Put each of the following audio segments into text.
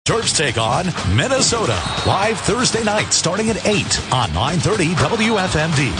Terps take on Minnesota live Thursday night starting at 8 on 930 WFMD.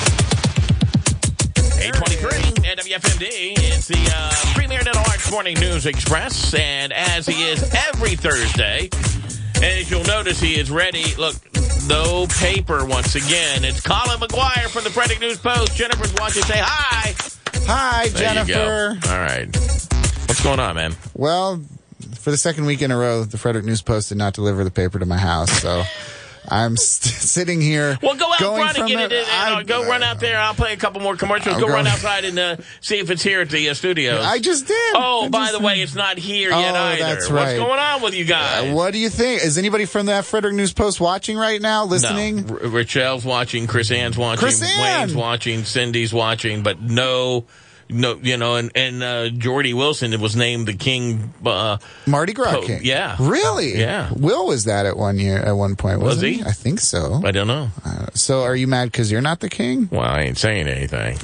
823 at WFMD. It's the Premier Dental Arts Morning News Express. And as he is every Thursday, as you'll notice, he is ready. Look, no paper once again. It's Colin McGuire from the Frederick News Post. Jennifer's watching. Say hi. Hi, There Jennifer. you go. All right. What's going on, man? Well, for the second week in a row, the Frederick News Post did not deliver the paper to my house, so I'm sitting here. Well, go out going front and from get it. Go run out there. I'll play a couple more commercials. Go run outside and see if it's here at the studios. I just did. Oh, by the way, it's not here yet either. That's right. What's going on with you guys? What do you think? Is anybody from that Frederick News Post watching right now, listening? No. Richelle's watching. Chris Ann's watching. Chris Ann. Wayne's watching. Cindy's watching. But no, you know, and Jordy Wilson was named the king. Mardi Gras King. Yeah. Really? Yeah. Will was that at one point, wasn't Was he? I think so. I don't know. So are you mad because you're not the king? Well, I ain't saying anything.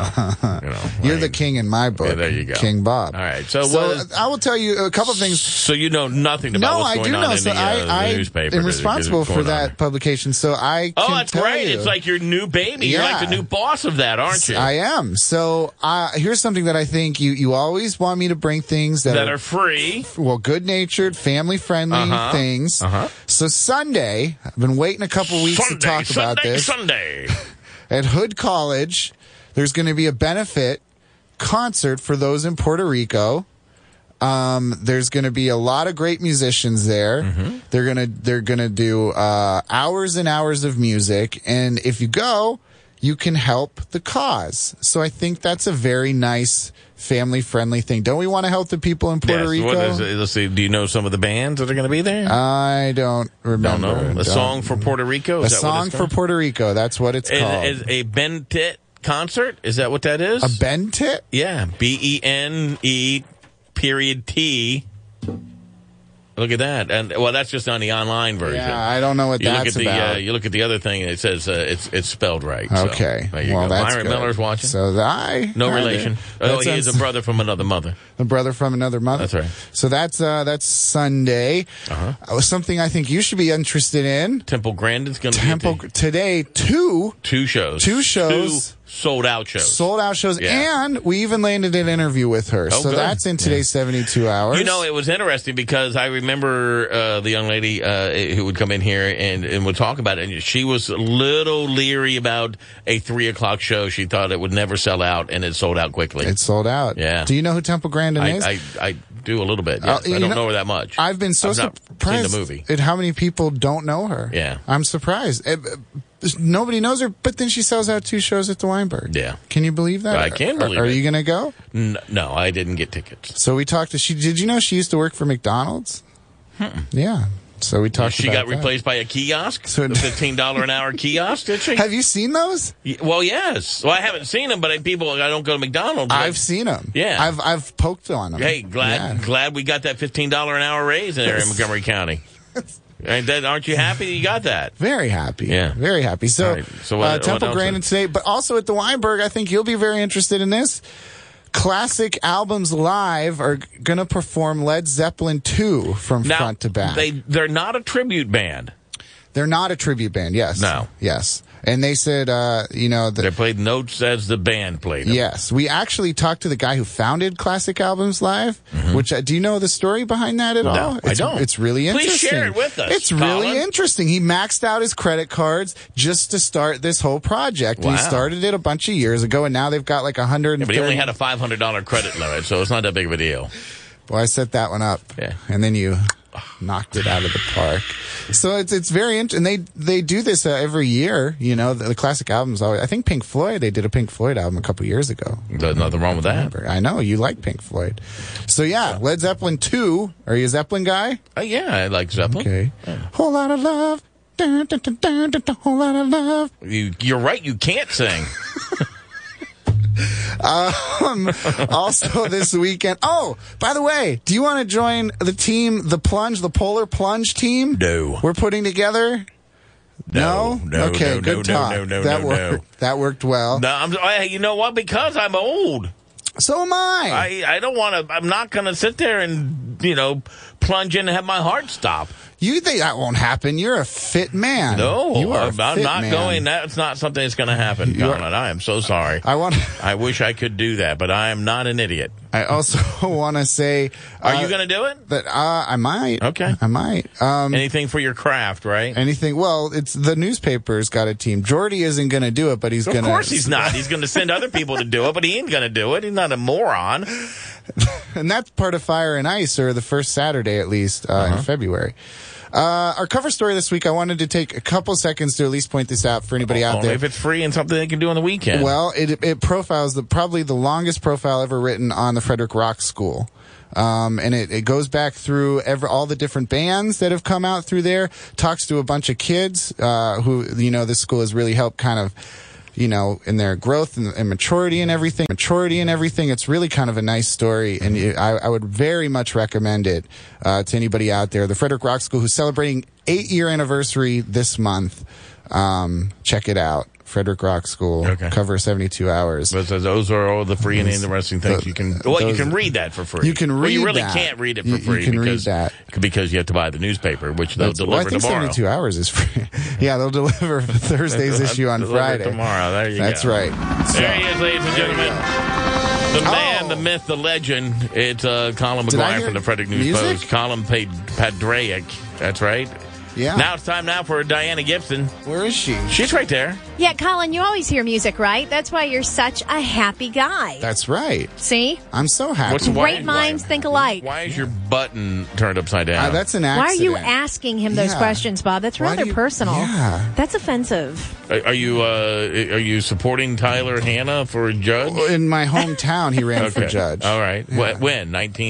You're the king in my book. Yeah, there you go. King Bob. All right. So I will tell you a couple of things. So you know nothing about what's going on in the newspaper. I'm responsible for that on. publication, so I can that's tell great. you. It's like your new baby. You're like the new boss of that, aren't you? I am. So here's something that I think you always want me to bring things that are free. Well, good-natured, family-friendly things. So Sunday, I've been waiting a couple weeks to talk about this. Sunday. At Hood College, there's going to be a benefit concert for those in Puerto Rico. There's going to be a lot of great musicians there. They're gonna do hours and hours of music, and if you go, you can help the cause. So I think that's a very nice family-friendly thing. Don't we want to help the people in Puerto Rico? Let's see. Do you know some of the bands that are going to be there? I don't remember. Don't know. A song for Puerto Rico? A song for Puerto Rico. That's what it's called. Is a Bentit concert? Is that what that is? A Bentit? Yeah. BENE.T. Look at that. And well, that's just on the online version. Yeah, I don't know what that's about. You look at the other thing, and it says it's spelled right. Okay. So, there you well, go. that's Myron good. Miller's watching. So no relation. He is a brother from another mother. A brother from another mother. That's right. So that's Sunday. Something I think you should be interested in. Temple Grandin's going to be today. Two shows. Two sold out shows. Yeah. And we even landed an interview with her. So good. that's in today's 72 hours. You know, it was interesting because I remember the young lady who would come in here and would talk about it. And she was a little leery about a 3 o'clock show. She thought it would never sell out, and it sold out quickly. It sold out. Yeah. Do you know who Temple Grandin is? I do a little bit. Yes. I don't know her that much. I've been so surprised seen the movie. At how many people don't know her. Yeah. I'm surprised. Nobody knows her, but then she sells out 2 shows at the Weinberg. Yeah. Can you believe that? I can believe it. Are you going to go? No, I didn't get tickets. So we talked to did you know she used to work for McDonald's? Yeah. So we talked She about got replaced by a kiosk? So the $15 an hour kiosk, did she? Have you seen those? Well, yes. Well, I haven't seen them, but I don't go to McDonald's. I've seen them. Yeah. I've poked on them. Hey, glad we got that $15 an hour raise in there in Montgomery County. Aren't you happy you got that? Very happy. Yeah. Very happy. So, right. So Temple Grandin today, but also at the Weinberg, I think you'll be very interested in this. Classic Albums Live are going to perform Led Zeppelin 2 from front to back. They're not a tribute band. They're not a tribute band, yes. No. Yes. And they said, they played notes as the band played them. Yes. We actually talked to the guy who founded Classic Albums Live, which, do you know the story behind that at all? I don't. It's really interesting. Please share it with us, It's really interesting. He maxed out his credit cards just to start this whole project. Wow. He started it a bunch of years ago, and now they've got like 130. Yeah, but he only had a $500 credit limit, so it's not that big of a deal. Well, I set that one up. Yeah. And then you knocked it out of the park. So it's very interesting. And they do this every year. You know, the classic albums always. I think Pink Floyd. They did a Pink Floyd album a couple years ago. There's nothing wrong with that. I know you like Pink Floyd. So yeah, Led Zeppelin 2. Are you a Zeppelin guy? Yeah, I like Zeppelin. Okay. Yeah. Whole lot of love. Dun, dun, dun, dun, dun, dun, whole lot of love. You're right. You can't sing. Also this weekend. Oh, by the way, do you want to join the team, the Polar Plunge team? No. We're putting together? No. Okay, good talk. That worked well. No, you know what? Because I'm old. So am I. I don't want to. I'm not going to sit there and, plunge in and have my heart stop. You think that won't happen? You're a fit man. No, you are I'm not man. going. That's not something that's going to happen, Colin. I am so sorry. I wish I could do that, but I am not an idiot. I also want to say... Are you going to do it? That I might. Okay. I might. Anything for your craft, right? Anything. Well, it's the newspaper's got a team. Jordy isn't going to do it, but he's going to... Of course he's not. He's going to send other people to do it, but he ain't going to do it. He's not a moron. And that's part of Fire and Ice, or the first Saturday at least, in February. Our cover story this week, I wanted to take a couple seconds to at least point this out for anybody out there. If it's free and something they can do on the weekend. Well, it profiles probably the longest profile ever written on the Frederick Rock School. And it goes back through all the different bands that have come out through there, talks to a bunch of kids, who, this school has really helped kind of, in their growth and maturity and everything. It's really kind of a nice story, and I would very much recommend it to anybody out there. The Frederick Rock School, who's celebrating 8-year anniversary this month. Check it out. Frederick Rock School. Okay. Cover 72 hours. But those are all the free and interesting things you can. Well, you can read that for free. You can read. Well, you really that. Can't read it for free. You can read that because you have to buy the newspaper, which they'll deliver I think tomorrow. 72 hours is free. Yeah, they'll deliver Thursday's issue on Friday. Tomorrow. There you go. That's right. There he is, ladies and gentlemen. The man, the myth, the legend. It's Colin McGuire from the Frederick News Post. Colin Padraic. That's right. Yeah. Now it's time for Diana Gibson. Where is she? She's right there. Yeah, Colin, you always hear music, right? That's why you're such a happy guy. That's right. See? I'm so happy. Great minds think alike. Why is your button turned upside down? That's an accident. Why are you asking him those questions, Bob? That's rather personal. Yeah. That's offensive. Are you supporting Tyler Hanna for judge? In my hometown, he ran for judge. All right. Yeah. When?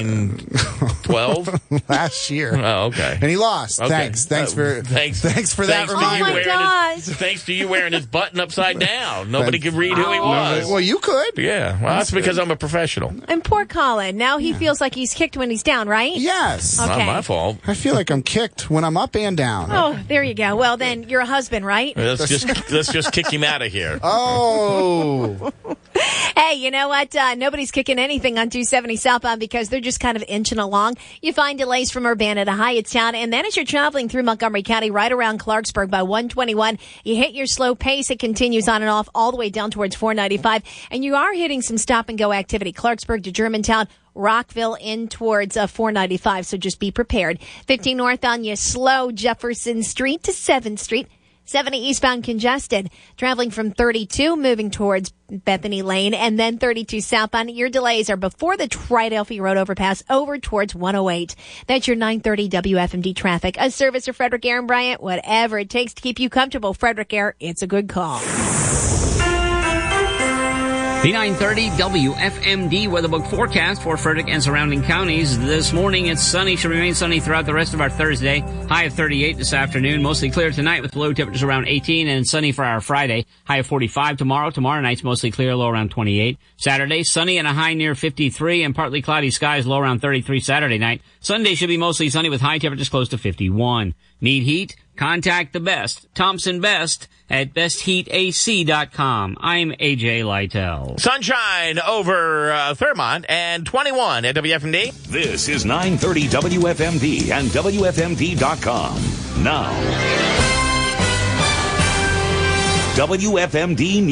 1912? Last year. Oh, okay. And he lost. Okay. Thanks for that reminder. Oh, my gosh. Thanks to you wearing his button upside down. Nobody could read who he was. Well, you could. Yeah. Well, that's because I'm a professional. And poor Colin. Now he feels like he's kicked when he's down, right? Yes. Okay. Not my fault. I feel like I'm kicked when I'm up and down. Oh, there you go. Well, then you're a husband, right? Let's just kick him out of here. Oh. Hey, you know what? Nobody's kicking anything on 270 southbound because they're just kind of inching along. You find delays from Urbana to Hyattstown, and then as you're traveling through Montgomery County, right around Clarksburg by 121, you hit your slow pace. It continues on and off all the way down towards 495, and you are hitting some stop-and-go activity. Clarksburg to Germantown, Rockville in towards 495, so just be prepared. 15 northbound, you slow Jefferson Street to 7th Street. 70 eastbound congested, traveling from 32, moving towards Bethany Lane, and then 32 southbound. Your delays are before the Triadelphia Road overpass over towards 108. That's your 930 WFMD traffic. A service of Frederick Air and Bryant. Whatever it takes to keep you comfortable, Frederick Air, it's a good call. The 930 WFMD weatherbook forecast for Frederick and surrounding counties. This morning it's sunny, should remain sunny throughout the rest of our Thursday. High of 38 this afternoon. Mostly clear tonight with low temperatures around 18 and sunny for our Friday. High of 45 tomorrow. Tomorrow night's mostly clear, low around 28. Saturday, sunny and a high near 53 and partly cloudy skies, low around 33 Saturday night. Sunday should be mostly sunny with high temperatures close to 51. Need heat? Contact the best, Thompson Best, at bestheatac.com. I'm AJ Lytle. Sunshine over Thurmont and 21 at WFMD. This is 930 WFMD and WFMD.com. Now, WFMD News.